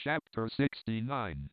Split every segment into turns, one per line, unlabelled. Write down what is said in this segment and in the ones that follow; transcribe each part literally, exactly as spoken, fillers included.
Chapter sixty-nine.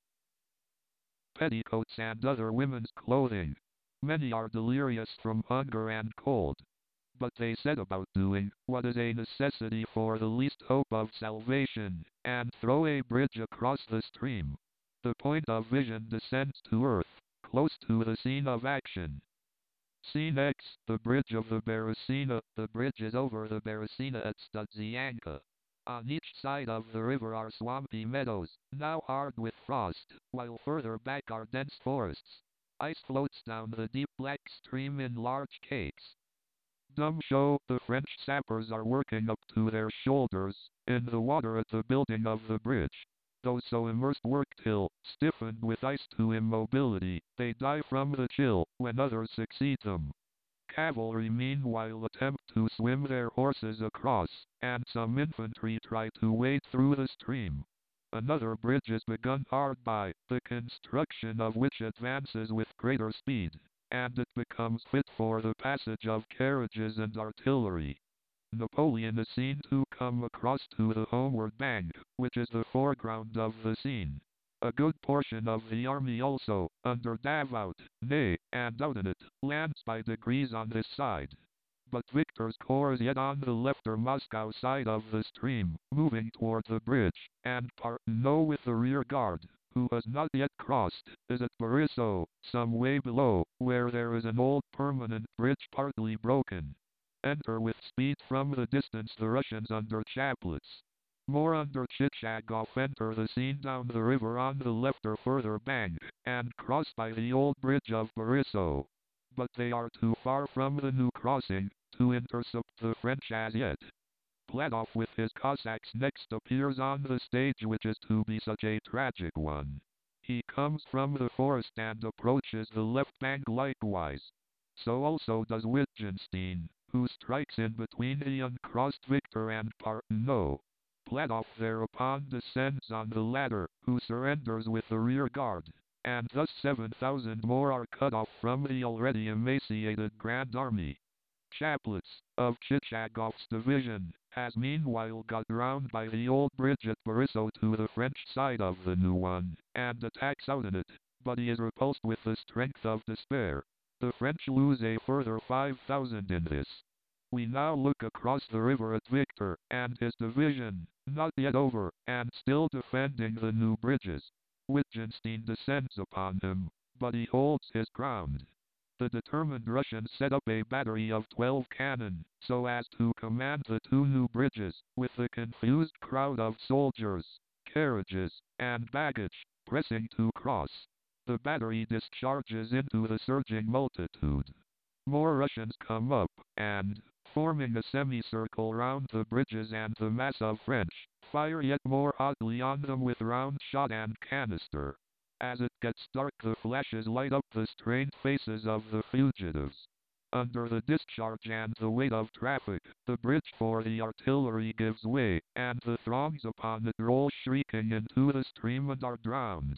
Petticoats and other women's clothing. Many are delirious from hunger and cold, but they set about doing what is a necessity for the least hope of salvation, and throw a bridge across the stream. The point of vision descends to earth, close to the scene of action. Scene X, the bridge of the Beresina. The bridge is over the Beresina at Studzianka. On each side of the river are swampy meadows, now hard with frost, while further back are dense forests. Ice floats down the deep black stream in large cakes. Dumb show, the French sappers are working up to their shoulders in the water at the building of the bridge. Those so immersed work till, stiffened with ice to immobility, they die from the chill, when others succeed them. Cavalry meanwhile attempt to swim their horses across, and some infantry try to wade through the stream. Another bridge is begun hard by, the construction of which advances with greater speed, and it becomes fit for the passage of carriages and artillery. Napoleon is seen to come across to the homeward bank, which is the foreground of the scene. A good portion of the army also, under Davout, Ney, and Oudenet, lands by degrees on this side. But Victor's corps is yet on the left or Moscow side of the stream, moving toward the bridge, and Parthenot with the rear guard, who has not yet crossed, is at Borisov, some way below, where there is an old permanent bridge partly broken. Enter with speed from the distance the Russians under Chaplitz. More under Chichagov enter the scene down the river on the left or further bank, and cross by the old bridge of Borisov. But they are too far from the new crossing to intercept the French as yet. Platov with his Cossacks next appears on the stage, which is to be such a tragic one. He comes from the forest and approaches the left bank likewise. So also does Wittgenstein, who strikes in between the uncrossed Victor and Parthenot. Platov thereupon descends on the latter, who surrenders with the rear guard, and thus seven thousand more are cut off from the already emaciated Grand Army. Chaplitz, of Chichagov's division, has meanwhile got round by the old bridge at Borisov to the French side of the new one, and attacks Oudenet, but he is repulsed with the strength of despair. The French lose a further five thousand in this. We now look across the river at Victor and his division, not yet over, and still defending the new bridges. Wittgenstein descends upon him, but he holds his ground. The determined Russians set up a battery of twelve cannon, so as to command the two new bridges, with the confused crowd of soldiers, carriages, and baggage, pressing to cross. The battery discharges into the surging multitude. More Russians come up, and, forming a semicircle round the bridges and the mass of French, fire yet more hotly on them with round shot and canister. As it gets dark, the flashes light up the strained faces of the fugitives. Under the discharge and the weight of traffic, the bridge for the artillery gives way, and the throngs upon it roll shrieking into the stream and are drowned.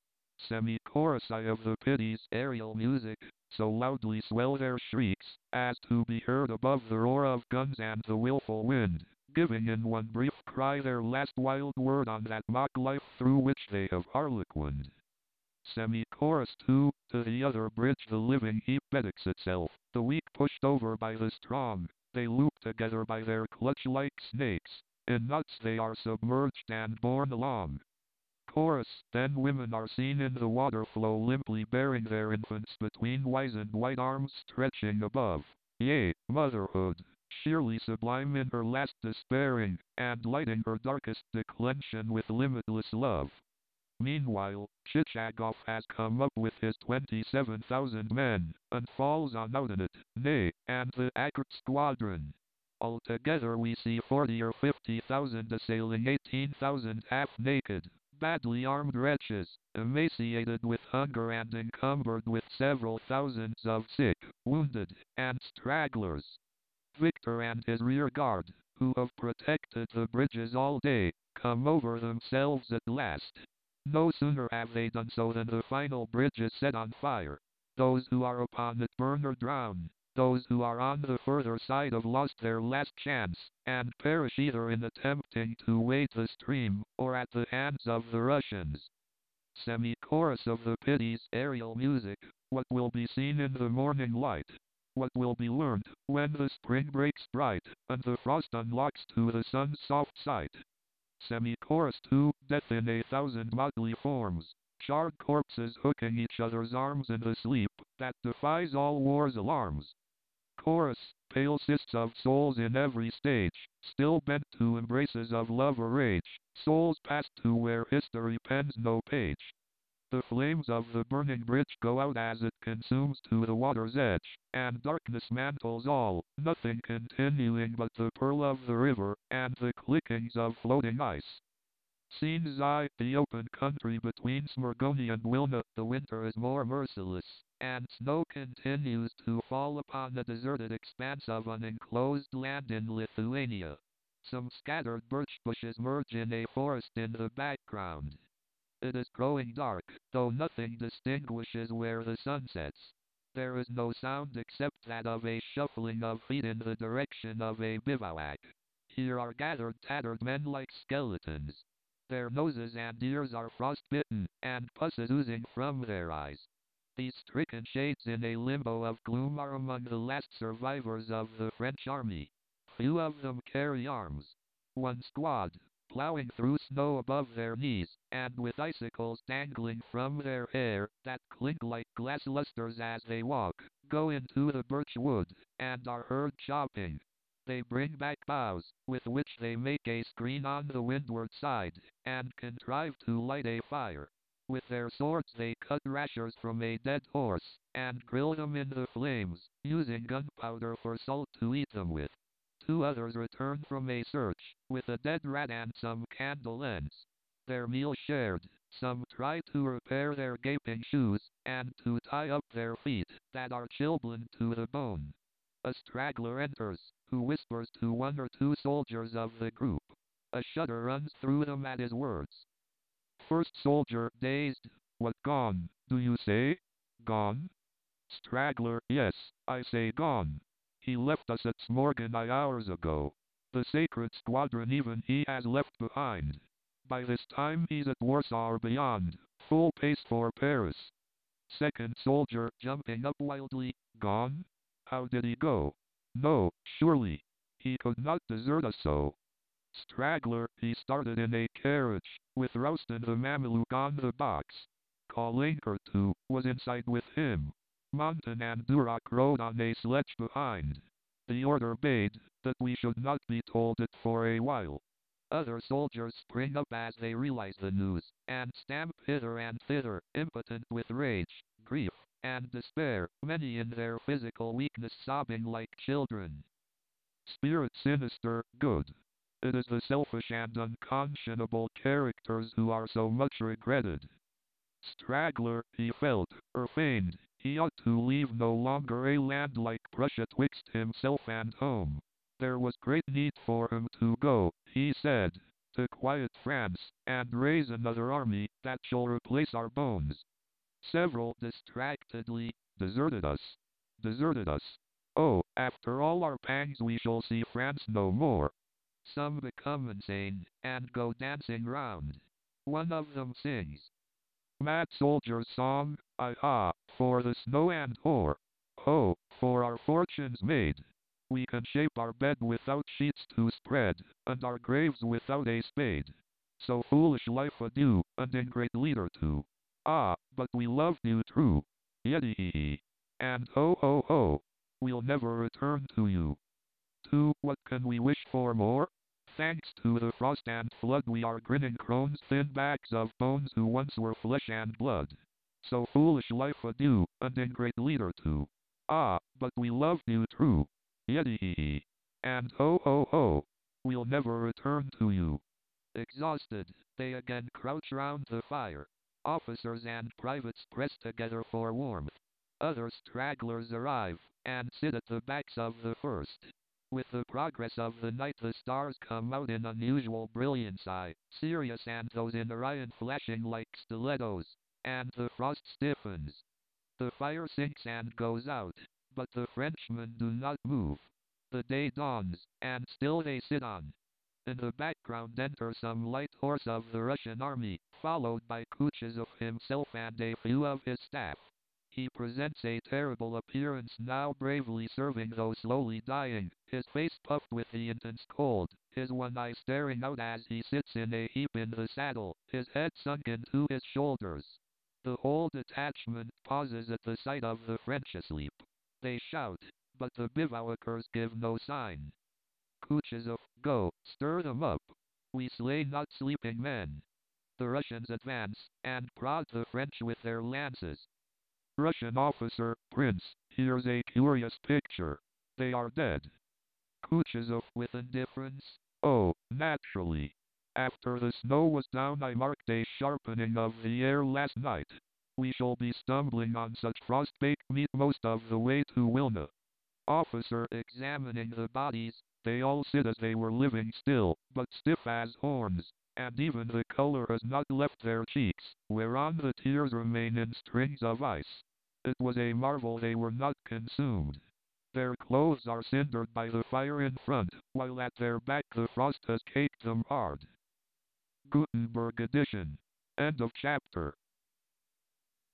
Semi-chorusi of the Pities, aerial music, so loudly swell their shrieks, as to be heard above the roar of guns and the willful wind, giving in one brief cry their last wild word on that mock life through which they have harlequined. Semi-chorus two, to the other bridge the living heap bettocks itself, the weak pushed over by the strong, they loop together by their clutch like snakes, in knots they are submerged and borne along. Chorus, then women are seen in the water flow limply bearing their infants between wizened white arms stretching above. Yea, motherhood, sheerly sublime in her last despairing, and lighting her darkest declension with limitless love. Meanwhile, Chichagov has come up with his twenty-seven thousand men, and falls on Oudenet, Ney, and the Akert squadron. Altogether we see forty or fifty thousand assailing eighteen thousand half-naked, badly armed wretches, emaciated with hunger and encumbered with several thousands of sick, wounded, and stragglers. Victor and his rear guard, who have protected the bridges all day, come over themselves at last. No sooner have they done so than the final bridge is set on fire. Those who are upon it burn or drown. Those who are on the further side have lost their last chance, and perish either in attempting to wade the stream, or at the hands of the Russians. Semi-chorus of the Pities, aerial music. What will be seen in the morning light? What will be learned, when the spring breaks bright, and the frost unlocks to the sun's soft sight? Semi-chorus two, death in a thousand motley forms. Charred corpses hooking each other's arms in the sleep, that defies all war's alarms. Chorus, pale cysts of souls in every stage, still bent to embraces of love or rage, souls passed to where history pens no page. The flames of the burning bridge go out as it consumes to the water's edge, and darkness mantles all, nothing continuing but the purl of the river, and the clickings of floating ice. Scene Zai, the open country between Smergoni and Wilna. The winter is more merciless, and snow continues to fall upon the deserted expanse of unenclosed land in Lithuania. Some scattered birch bushes merge in a forest in the background. It is growing dark, though nothing distinguishes where the sun sets. There is no sound except that of a shuffling of feet in the direction of a bivouac. Here are gathered tattered men like skeletons. Their noses and ears are frostbitten, and pus is oozing from their eyes. These stricken shades in a limbo of gloom are among the last survivors of the French army. Few of them carry arms. One squad, plowing through snow above their knees, and with icicles dangling from their hair, that clink like glass lustres as they walk, go into the birch wood, and are heard chopping. They bring back boughs, with which they make a screen on the windward side, and contrive to light a fire. With their swords they cut rashers from a dead horse, and grill them in the flames, using gunpowder for salt to eat them with. Two others return from a search, with a dead rat and some candle ends. Their meal shared, some try to repair their gaping shoes, and to tie up their feet, that are chilblain to the bone. A straggler enters, who whispers to one or two soldiers of the group. A shudder runs through them at his words. First soldier, dazed. What, gone, do you say? Gone? Straggler, yes, I say gone. He left us at Smorgoni hours ago. The sacred squadron even he has left behind. By this time he's at Warsaw or beyond, full pace for Paris. Second soldier, jumping up wildly, gone? How did he go? No, surely. He could not desert us so. Straggler, he started in a carriage, with Roustan the Mameluke on the box. Kalinker too, was inside with him. Montan and Durak rode on a sledge behind. The order bade, that we should not be told it for a while. Other soldiers spring up as they realize the news, and stamp hither and thither, impotent with rage, grief, and despair, many in their physical weakness sobbing like children. Spirit sinister, good. It is the selfish and unconscionable characters who are so much regretted. Straggler, he felt, or feigned, he ought to leave no longer a land like Prussia twixt himself and home. There was great need for him to go, he said, to quiet France, and raise another army, that shall replace our bones. Several distractedly, deserted us. Deserted us. Oh, after all our pangs we shall see France no more. Some become insane, and go dancing round. One of them sings. Mad soldier's song, aha, for the snow and hoar. Ho, for our fortunes made. We can shape our bed without sheets to spread, and our graves without a spade. So foolish life adieu, and ingrate leader too. Ah, but we loved you true. Yeddy. And ho ho ho. We'll never return to you. To what can we wish for more? Thanks to the frost and flood we are grinning crones, thin bags of bones who once were flesh and blood. So foolish life adieu, and ingrate leader too. Ah, but we loved you true. Yeddy. And ho ho ho. We'll never return to you. Exhausted, they again crouch round the fire. Officers and privates press together for warmth. Other stragglers arrive, and sit at the backs of the first. With the progress of the night the stars come out in unusual brilliancy, Sirius and those in Orion flashing like stilettos, and the frost stiffens. The fire sinks and goes out, But the Frenchmen do not move. The day dawns, and still they sit on. In the background enter some light horse of the Russian army, followed by Kutuzov himself and a few of his staff. He presents a terrible appearance, now bravely serving those slowly dying, his face puffed with the intense cold, his one eye staring out as he sits in a heap in the saddle, his head sunk into his shoulders. The whole detachment pauses at the sight of the French asleep. They shout, but the bivouackers give no sign. Kutuzov, go, stir them up. We slay not sleeping men. The Russians advance, and prod the French with their lances. Russian officer, Prince, here's a curious picture. They are dead. Kutuzov with indifference, oh, naturally. After the snow was down I marked a sharpening of the air last night. We shall be stumbling on such frost-baked meat most of the way to Wilna. Officer examining the bodies, they all sit as they were living still, but stiff as horns, and even the color has not left their cheeks, whereon the tears remain in strings of ice. It was a marvel they were not consumed. Their clothes are cindered by the fire in front, while at their back the frost has caked them hard. Gutenberg edition. End of chapter.